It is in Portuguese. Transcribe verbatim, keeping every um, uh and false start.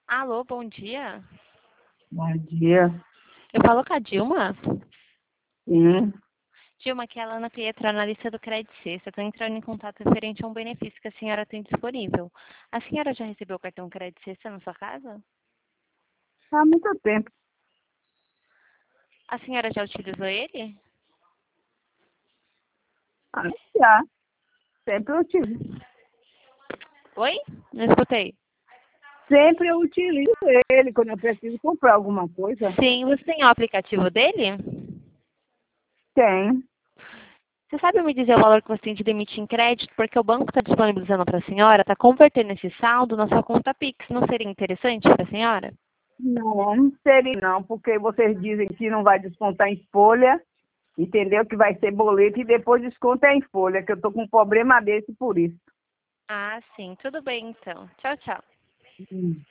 Alô, bom dia. Bom dia. Eu falo com a Dilma. Sim. Dilma, aqui é a Lana Pietra, analista do Credit Suisse. Eu estou entrando em contato referente a um benefício que a senhora tem disponível. A senhora já recebeu o cartão Credit Suisse na sua casa? Há muito tempo. A senhora já utilizou ele? Ah, já. Sempre eu utilizo. Oi? Não escutei. Sempre eu utilizo ele quando eu preciso comprar alguma coisa. Sim, você tem o aplicativo dele? Tem. Você sabe me dizer o valor que você tem de limite em crédito? Porque o banco está disponibilizando para a senhora, está convertendo esse saldo na sua conta Pix. Não seria interessante para a senhora? Não, não seria não, porque vocês dizem que não vai descontar em folha, entendeu? Que vai ser boleto e depois desconta em folha, que eu tô com um problema desse por isso. Ah, sim. Tudo bem, então. Tchau, tchau. Hum.